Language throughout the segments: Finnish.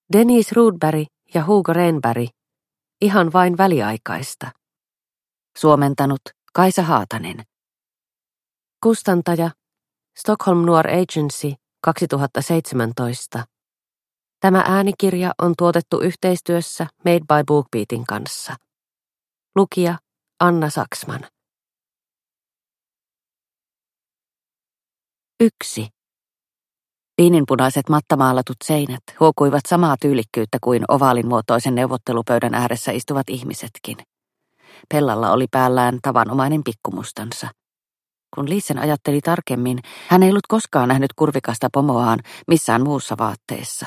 Denise Rudberg ja Hugo Renberg, ihan vain väliaikaista. Suomentanut Kaisa Haatanen. Kustantaja Stockholm Noir Agency 2017. Tämä äänikirja on tuotettu yhteistyössä Made by BookBeatin kanssa. Lukija Anna Saksman. 1. Viininpunaiset mattamaalatut seinät huokuivat samaa tyylikkyyttä kuin ovaalinmuotoisen neuvottelupöydän ääressä istuvat ihmisetkin. Pellalla oli päällään tavanomainen pikkumustansa. Kun Liisen ajatteli tarkemmin, hän ei ollut koskaan nähnyt kurvikasta pomoaan missään muussa vaatteessa.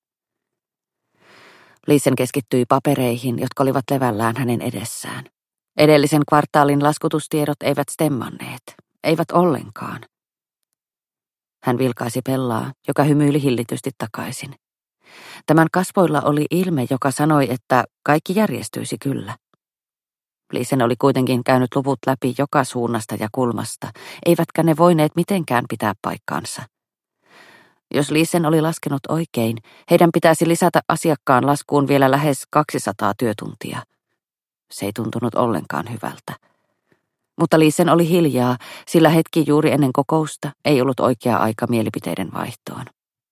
Liisen keskittyi papereihin, jotka olivat levällään hänen edessään. Edellisen kvartaalin laskutustiedot eivät stemmanneet, eivät ollenkaan. Hän vilkaisi Pellaa, joka hymyili hillitysti takaisin. Tämän kasvoilla oli ilme, joka sanoi, että kaikki järjestyisi kyllä. Liisen oli kuitenkin käynyt luvut läpi joka suunnasta ja kulmasta, eivätkä ne voineet mitenkään pitää paikkaansa. Jos Liisen oli laskenut oikein, heidän pitäisi lisätä asiakkaan laskuun vielä lähes 200 työtuntia. Se ei tuntunut ollenkaan hyvältä. Mutta Liisen oli hiljaa, sillä hetki juuri ennen kokousta ei ollut oikea aika mielipiteiden vaihtoon.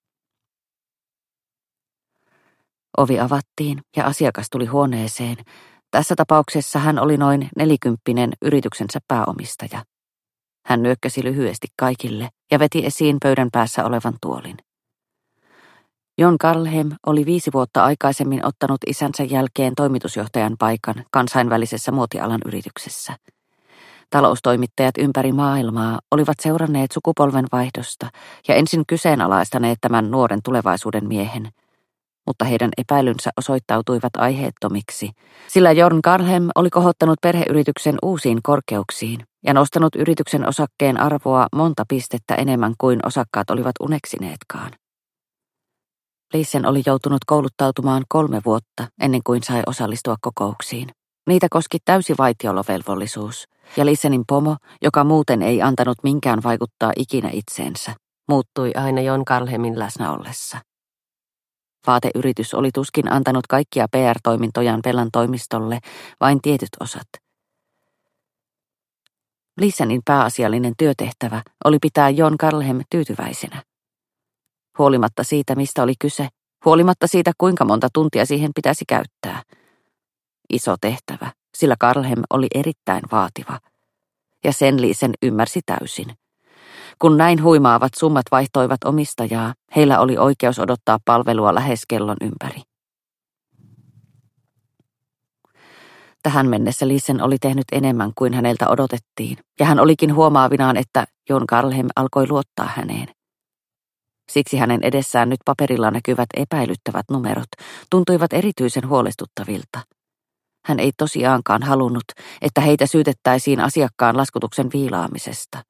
Ovi avattiin ja asiakas tuli huoneeseen. Tässä tapauksessa hän oli noin 40 yrityksensä pääomistaja. Hän nyökkäsi lyhyesti kaikille ja veti esiin pöydän päässä olevan tuolin. Jon Karlhem oli 5 vuotta aikaisemmin ottanut isänsä jälkeen toimitusjohtajan paikan kansainvälisessä muotialan yrityksessä. Taloustoimittajat ympäri maailmaa olivat seuranneet sukupolvenvaihdosta ja ensin kyseenalaistaneet tämän nuoren tulevaisuuden miehen, mutta heidän epäilynsä osoittautuivat aiheettomiksi, sillä Jon Karlhem oli kohottanut perheyrityksen uusiin korkeuksiin ja nostanut yrityksen osakkeen arvoa monta pistettä enemmän kuin osakkaat olivat uneksineetkaan. Liisen oli joutunut kouluttautumaan 3 vuotta ennen kuin sai osallistua kokouksiin. Niitä koski täysi vaitiolovelvollisuus, ja Lisenin pomo, joka muuten ei antanut minkään vaikuttaa ikinä itseensä, muuttui aina Jon Karlhemin läsnä ollessa. Vaateyritys oli tuskin antanut kaikkia PR-toimintojaan Pellan toimistolle, vain tietyt osat. Lisenin pääasiallinen työtehtävä oli pitää Jon Karlhem tyytyväisenä. Huolimatta siitä, mistä oli kyse, huolimatta siitä, kuinka monta tuntia siihen pitäisi käyttää. Iso tehtävä, sillä Karlhem oli erittäin vaativa. Ja sen Liisen ymmärsi täysin. Kun näin huimaavat summat vaihtoivat omistajaa, heillä oli oikeus odottaa palvelua lähes kellon ympäri. Tähän mennessä Liisen oli tehnyt enemmän kuin häneltä odotettiin, ja hän olikin huomaavinaan, että Jon Karlhem alkoi luottaa häneen. Siksi hänen edessään nyt paperilla näkyvät epäilyttävät numerot tuntuivat erityisen huolestuttavilta. Hän ei tosiaankaan halunnut, että heitä syytettäisiin asiakkaan laskutuksen viilaamisesta.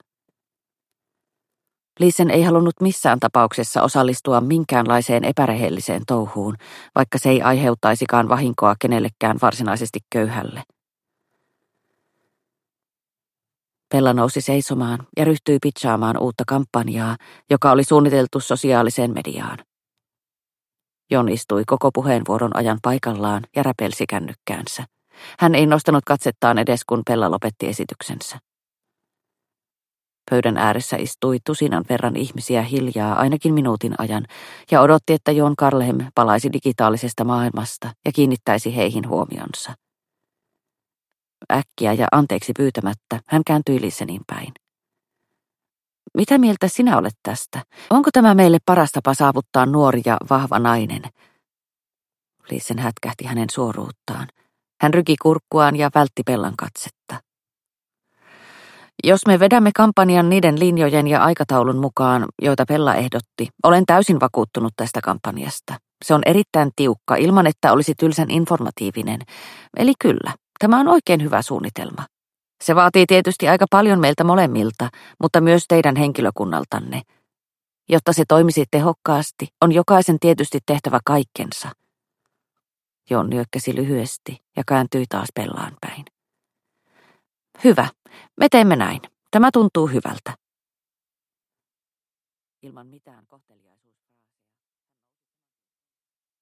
Liisen ei halunnut missään tapauksessa osallistua minkäänlaiseen epärehelliseen touhuun, vaikka se ei aiheuttaisikaan vahinkoa kenellekään varsinaisesti köyhälle. Pella nousi seisomaan ja ryhtyi pitchaamaan uutta kampanjaa, joka oli suunniteltu sosiaaliseen mediaan. Jon istui koko puheenvuoron ajan paikallaan ja räpelsi kännykkäänsä. Hän ei nostanut katsettaan edes, kun Pella lopetti esityksensä. Pöydän ääressä istui tusinan verran ihmisiä hiljaa ainakin minuutin ajan ja odotti, että Jon Karlhem palaisi digitaalisesta maailmasta ja kiinnittäisi heihin huomionsa. Äkkiä ja anteeksi pyytämättä hän kääntyi Lisenin päin. Mitä mieltä sinä olet tästä? Onko tämä meille paras tapa saavuttaa nuori ja vahva nainen? Liisen hätkähti hänen suoruuttaan. Hän ryki kurkkuaan ja vältti Pellan katsetta. Jos me vedämme kampanjan niiden linjojen ja aikataulun mukaan, joita Pella ehdotti, olen täysin vakuuttunut tästä kampanjasta. Se on erittäin tiukka, ilman että olisi tylsän informatiivinen. Eli kyllä, tämä on oikein hyvä suunnitelma. Se vaatii tietysti aika paljon meiltä molemmilta, mutta myös teidän henkilökunnaltanne. Jotta se toimisi tehokkaasti, on jokaisen tietysti tehtävä kaikkensa. Jon nyökkäsi lyhyesti ja kääntyi taas Pellaan päin. Hyvä, me teemme näin. Tämä tuntuu hyvältä. Ilman mitään kohteliaisuutta.